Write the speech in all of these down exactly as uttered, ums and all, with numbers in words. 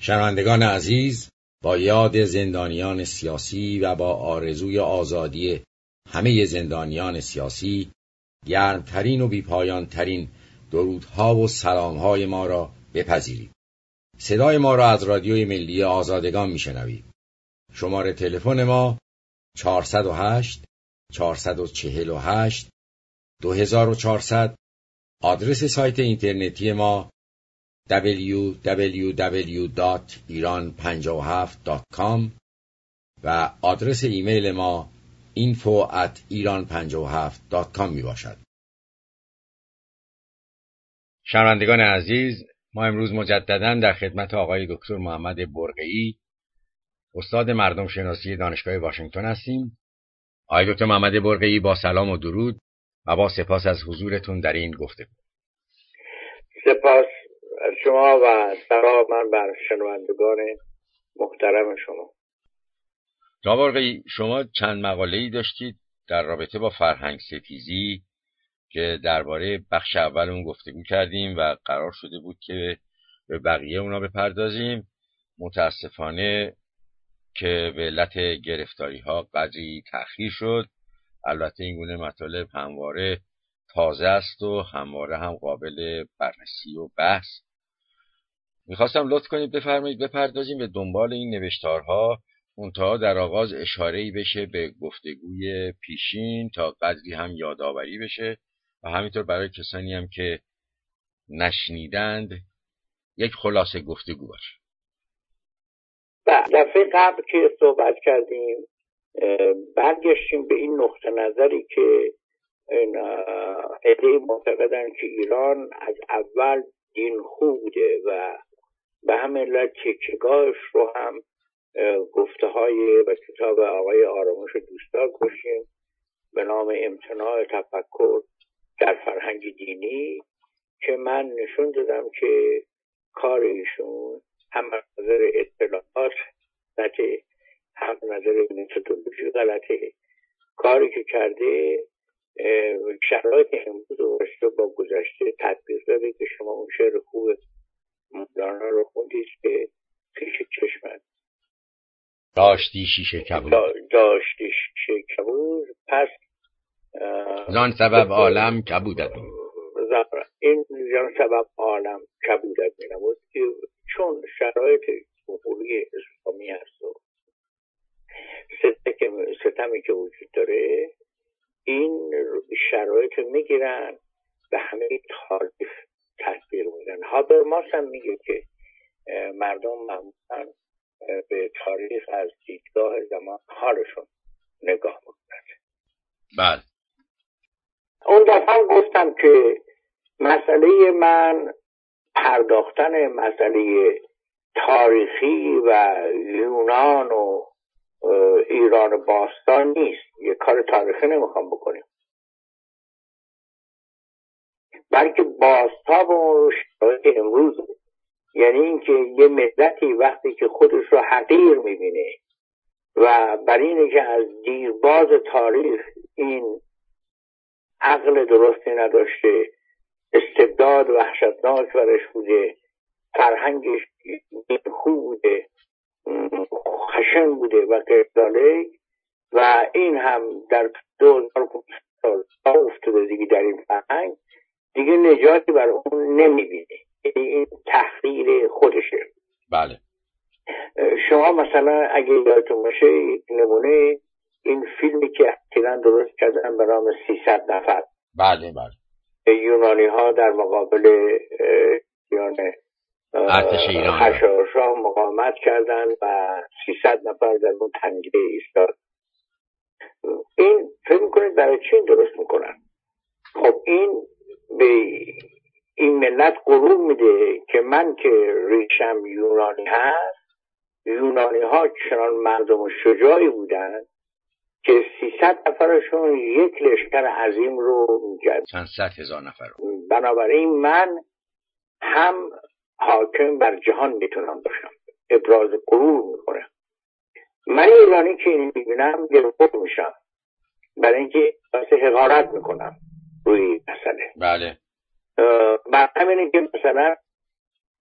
شنوندگان عزیز، با یاد زندانیان سیاسی و با آرزوی آزادی همه زندانیان سیاسی، گرمترین و بیپایانترین درودها و سلامهای ما را بپذیرید. صدای ما را از رادیوی ملی آزادگان میشنوید. شماره تلفن ما چهارصد و هشت چهارصد و چهل و هشت دو هزار و چهارصد. آدرس سایت اینترنتی ما دبلیو دبلیو دبلیو دات ایران پنجاه و هفت دات کام و آدرس ایمیل ما اینفو ات ایران پنجاه و هفت دات کام می باشد. شنوندگان عزیز، ما امروز مجدداً در خدمت آقای دکتر محمد برقعی، استاد مردم شناسی دانشگاه واشنگتن هستیم. آقای دکتر محمد برقعی، با سلام و درود و با سپاس از حضورتون در این گفتگو. سپاس از شما و سلام من بر شنوندگان محترم شما. جناب برقعی، شما چند مقاله‌ای داشتید در رابطه با فرهنگ ستیزی که درباره بخش اول اون گفتگو کردیم و قرار شده بود که به بقیه اونا بپردازیم. متاسفانه که به علت گرفتاری ها قدری تأخیر شد. البته این گونه مطالب همواره تازه است و همواره هم قابل بررسی و بحث. میخواستم لطف کنید بفرمایید بپردازیم به دنبال این نوشتارها، منتها در آغاز اشاره‌ای بشه به گفتگوی پیشین تا قدری هم یادآوری بشه و همینطور برای کسانی هم که نشنیدند یک خلاصه گفتگو باشه. دفعه قبل که صحبت کردیم برگشتیم به این نقطه نظری که عده‌ای معتقدن که ایران از اول دین خوبه و به همین علت تکیه‌گاهش رو هم گفته های و کتاب آقای آرامش دوستدار گذاشتیم به نام امتناع تفکر در فرهنگ دینی، که من نشون دادم که کار ایشون هم از نظر اطلاعات غلطه، هم از نظر متدولوژی غلطه. کاری که کرده شرایط امروز رو با گذشته تطبیق داده که شما اون شعر خوب مولانا رو خوندید که پیش چشمت داشتی شیشه کبود داشتی شیشه کبود پس زان سبب عالم کبودت این زان سبب عالم کبودت می نمود که چون شرایط جمهوری اسلامی هست و ستمی که وجود داره، این شرایط میگیرن به همه تاریخ تطبیق میدن. هابرماس هم میگه که مردم معمولا به تاریخ از دیدگاه زمان حالشون نگاه میکنن. بله. اون دفعه گفتم که مسئله من پرداختن مسئله تاریخی و یونان و ایران باستان نیست. یه کار تاریخی نمیخوام بکنیم، بلکه بازتاب و شرایط امروز. یعنی اینکه یه ملتی وقتی که خودش رو حقیر میبینه و بر اینه که از دیرباز تاریخ این عقل درستی نداشته، استبداد وحشتناک برش بوده، فرهنگش خوب بوده، خشن بوده و غیره، و این هم در دو هزار سال افتاده دیگه در این فرهنگ، دیگه نجاتی بر اون نمیبینه. این تحقیر خودشه. بله. شما مثلا اگه یادتون باشه نمونه این فیلمی که اخیراً درست کردن به نام سیصد نفر. بله بله. یونانی ها در مقابل یونان ارتش ایران خشایارشاه مقاومت کردن و سیصد نفر در اون تنگه ایستاد. این فکر میکنید برای چی این درست میکنن؟ خب این به این ملت غرور میده که من که ریشم یونانی هست، یونانی ها چنان مردم شجاعی بودن که سیصد نفرشون یک لشکر عظیم رو می‌جد، چند صد هزار نفر رو. بنابراین من هم حاکم بر جهان میتونم باشم. ابراز غرور میکنم. من ایرانی که این میبینم گرفت میشم برای اینکه واسه حقارت میکنم روی مسئله. بله. بر همینه که مثلا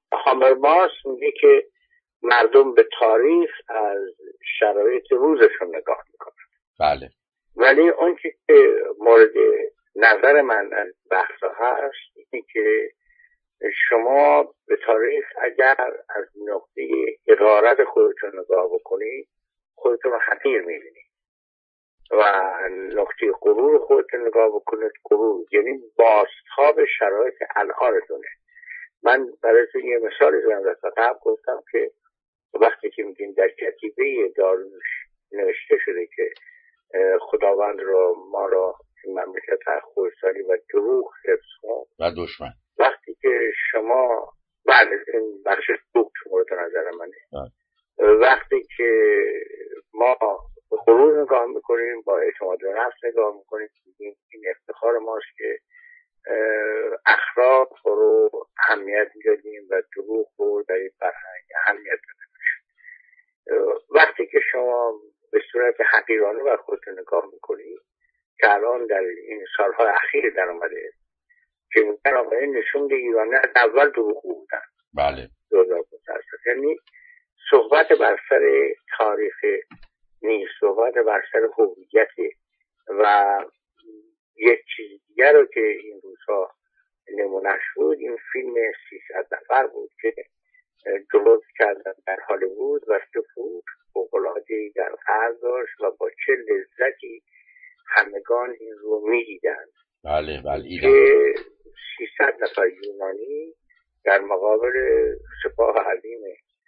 هامرماس میگه که مردم به تاریخ از شرایط روزشون نگاه میکنن. بله. ولی اون که مورد نظر من از بحثا هست اینه که شما به تاریخ اگر از نقطه حقارت خودتون نگاه بکنید خودتون رو حقیر میبینید و نقطه غرور خودتون نگاه بکنید غرور، یعنی بازتاب شرایط الانتونه. من برای یه مثال زدم دست قبل گفتم که وقتی که میگیم در کتیبه داریوش نوشته شده که خداوند رو ما را مملکت از خراسانی و دروغ حفظ کن و دشمن، وقتی که شما بعد این بخش دوک مورد نظر منه، وقتی که ما به غرور نگاه میکنیم با اعتماد به نفس نگاه میکنیم این افتخار ماست که اخلاق رو اهمیت میدادیم و دروغ رو در این فرهنگ اهمیت دادیم. وقتی که شما به صورت حقیرانه و خودتون نگاه میکنید که الان در این سالهای اخیر در آمده که میگن آقا این نشون ایرانی از اول دروغگو بودن. بله. یعنی صحبت بر سر تاریخ نیست، صحبت بر سر هویت. و یک چیز دیگر رو که این روزها نمونهش بود این فیلم سیصد نفر بود که درست کردن در هالیوود و سفود فوق‌العاده‌ای در قرض داشت و با چه لذتی همگان این رو می‌دیدن. بله بله. که سیصد نفر یونانی در مقابل سپاه عظیم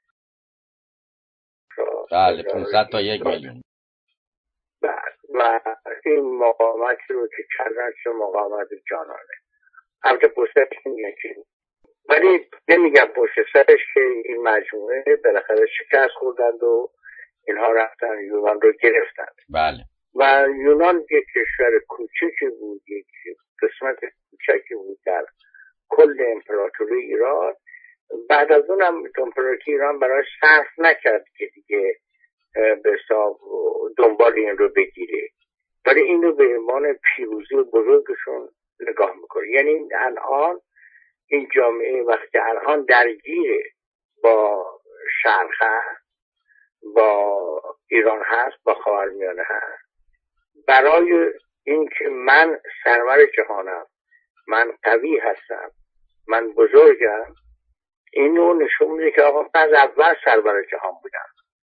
بله پانصد تا یک میلیون. و این مقاومت رو که کردن چه مقاومت جانانه. البته پشتش یکی ولی نمیگم پشت سرش که این مجموعه بالاخره شکست خوردند و اینها رفتن یونان رو گرفتند. بله. و یونان یک کشور کوچکی بود، یک قسمت کوچکی بود در کل امپراتوری ایران. بعد از اونم امپراتوری ایران برای صرف نکرد که دیگه به حساب دنبال این رو بگیره، ولی این رو به عنوان پیروزی بزرگشون نگاه میکنه. یعنی الان این جامعه وقتی الان درگیر با شرق هست، با ایران هست، با خاورمیانه هست، برای اینکه من سرور جهانم، من قوی هستم، من بزرگم، اینو نشون میده که آقا از اول سرور جهان بودم،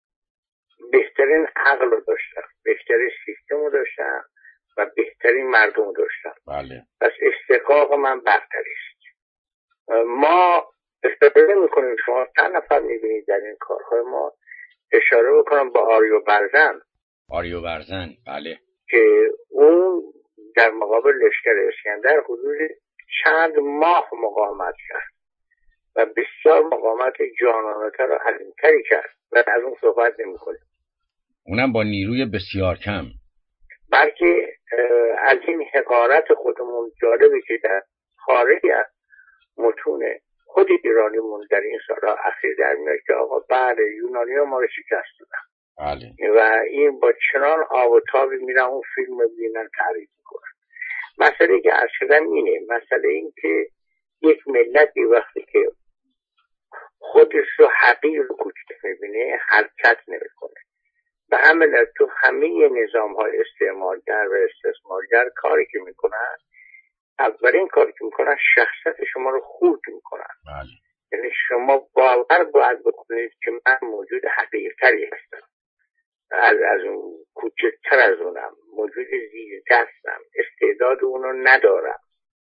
بهترین عقل رو داشتم، بهترین سیستم رو داشتم و بهترین مردم رو داشتم. بله. پس استحقاق من برتری است. ما استفاده میکنیم، شما چند نفر میبینید در این کارهای ما، اشاره بکنم با آریو برزن. آریو برزن بله، که اون در مقابل لشکر اسکندر حدود چند ماه مقاومت کرد و بسیار مقاومت جانانه‌تر و عظیم‌تری کرد و از اون صحبت نمی‌کنیم. اونم با نیروی بسیار کم. بلکه از این حقارت خودمون جالبه که در خارج از متون خود ایرانیمون در این سال‌ها اخیر در میاد که آقا بعد یونانی‌ها ما رو شکست دادن. بله. و این با چنان آب و تابی میرن اون فیلم رو ببینن تعریف میکنن. مسئله که عرض شدم اینه، مسئله این که یک ملتی وقتی که خودش رو حقیر و کوچک میبینه حرکت نمیکنه. به همین تو همه نظام های استعمارگر و استثمارگر کاری که میکنن، اولین کاری که میکنن شخصیت شما رو خورد میکنن. بله. یعنی شما باور باید بکنید که من موجود حقیرتری هستم، از از اون کوچکتر از اونم، موجود زیر دستم، استعداد اونو ندارم.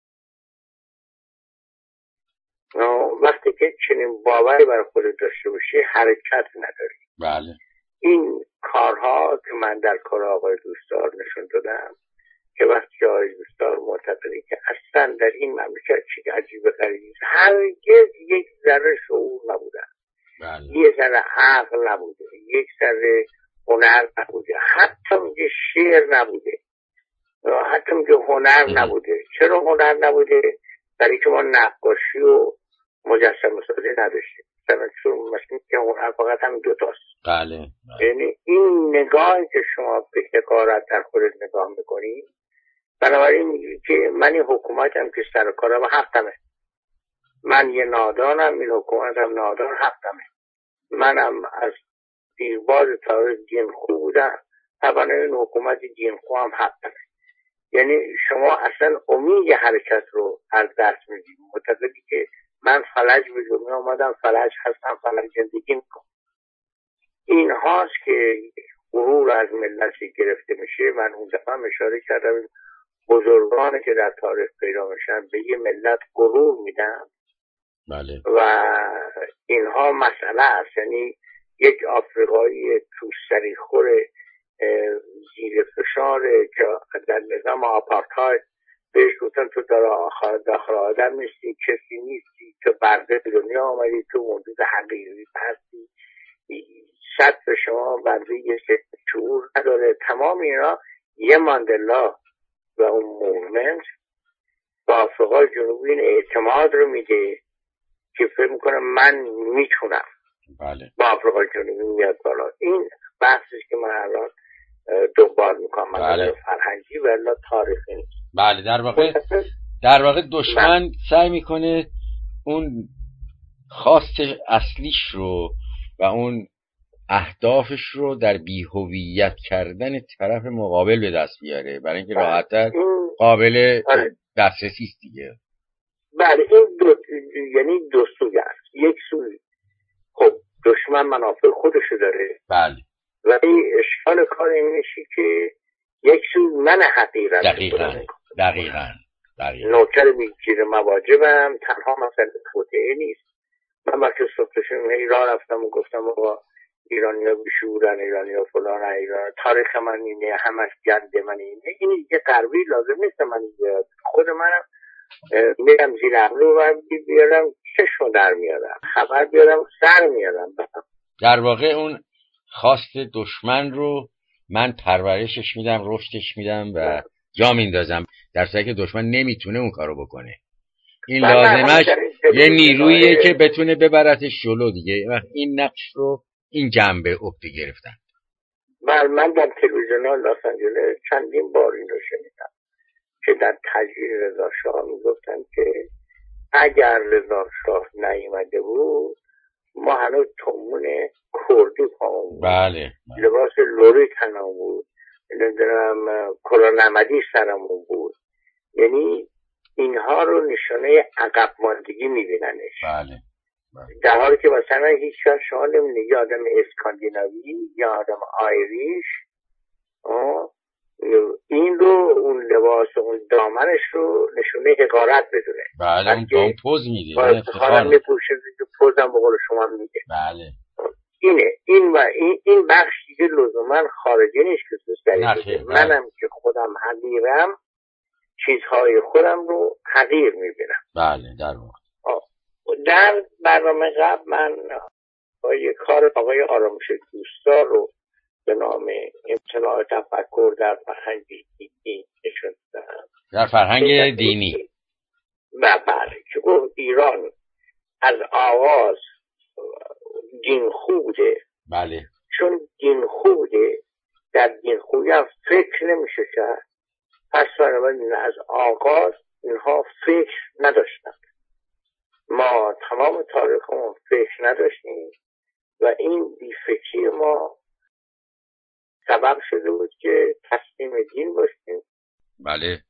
وقتی که چنین باوری برای خود داشته باشی حرکت نداری. بله. این کارها که من در کار آقای دوستدار نشون دادم که وقتی آقای دوستدار معتقده که اصلا در این مملکت چیز عجیب غریبی هرگز یک ذره شعور نبودن. بله. یک ذره عقل نبوده، یک ذره هنر نبوده، حتی میگه شعر نبوده، حتی میگه هنر نبوده. چرا هنر نبوده؟ برای که ما نقاشی و مجسمه سازی نداشتیم. چون مثلا که هنر فقط هم دو تاست. بله. یعنی این نگاهی که شما به حقارت در خودت نگاه میکنی، بنابراین میگی که من این حکومتم که سر کارم حقمه، من یه نادانم، این حکومت هم نادان حقمه. منم از دیرباز تاریخ دینخو بودم، طبعا این حکومت دینخو هم حقمه. یعنی شما اصلا امید حرکت رو از دست میدید، معتقدی که من فلج به دنیا آمدم، فلج هستم، فلج زندگی میکنم. این هاست که غرور از ملتی گرفته میشه. من اون دفعه هم اشاره کردم بزرگانی که در تاریخ پیدا میشن به یه ملت غرور میدن. بله. و اینها مسئله است. یعنی یک آفریقایی توسری خور زیر فشار که در نظام آپارتاید بهش گفتن تو داخل آدم نیستی، کسی نیستی، تو برده دنیا آمدی، تو موجود حقیقی هستی، سطح شما برده یه شعور نداره. تمام اینا یه ماندلا و اون موومنت با آفریقای جنوبی این اعتماد رو میده که فکر میکنم من میتونم. بله. با آفریقای جنوبی میاد بالا. این بحثی که من الان دنبال میکنم. بله. فرهنگی و الا تاریخی نیست. بله. در واقع در واقع دشمن بله. سعی میکنه اون خواست اصلیش رو و اون اهدافش رو در بی‌هویت کردن طرف مقابل به دست بیاره، برای اینکه راحت‌تر قابل دسترسی است دیگه. بله. این دو یعنی دو سوی است. یک سوی خب دشمن منافع خودشو داره. بله. و این اشکال کار این میشه که یک سوی من حقیقت دقیقاً دقیقاً دقیقاً نوکر میگیر مواجبم. تنها مسئله توطئه نیست. من وقتی صبحشون هی راه رفتم و گفتم آقا ایرانی ها بیشورن، ایرانی ها فلان، ایران تاریخ من اینه، همش گند من اینه. این یه قروی لازم نیست من بیاد. خود منم میرم زیر ابرو و بیارم چشم در میارم، خبر بیارم سر میارم. در واقع اون خواست دشمن رو من پرورشش میدم، رشدش میدم و جا میندازم، در صورتی که دشمن نمیتونه اون کارو بکنه. این لازمش یه نیروییه که بتونه ببرتش جلو دیگه. این نقش رو این جنبه عهده گرفتن. بله. من در تلویزیون لس آنجلس چندین بار این رو شنیدم که در تجلیل رضا شاه میگفتن که اگر رضا شاه نیامده بود ما هنوز تومون کردی پامون بود. بله. لباس لوری تنمون بود، نمیدونم کلا نمدی سرمون بود. یعنی اینها رو نشانه عقب ماندگی میبیننش. بله. در حالی که مثلا هیچ کس شما نمیدونه یه آدم اسکاندیناوی یا آدم آیریش این رو اون لباس اون دامنش رو نشونه حقارت بدونه. بله. اون اون پوز میده. با افتخارم میپوشه که پوزم به قول شما میده. بله. اینه. این و این, این بخش دیگه لزوما خارجی نیست که دوست منم که خودم حقیرم چیزهای خودم رو حقیر میبینم. بله. در واقع در برنامه قبل من با یک کار آقای آرامش دوستا رو به نام امتناع تفکر در فرهنگ دینی نشون دادم. در فرهنگ دینی بله. که گفت ایران از آغاز دینخو بوده. بله. چون دینخو بوده در دینخویی هم فکر نمیشه کرد، پس بنابراین از آغاز اینها فکر نداشتن. ما تمام تاریخمون فکر نداشتیم و این بیفکری ما سبب شده بود که تسلیم دین باشیم. بله.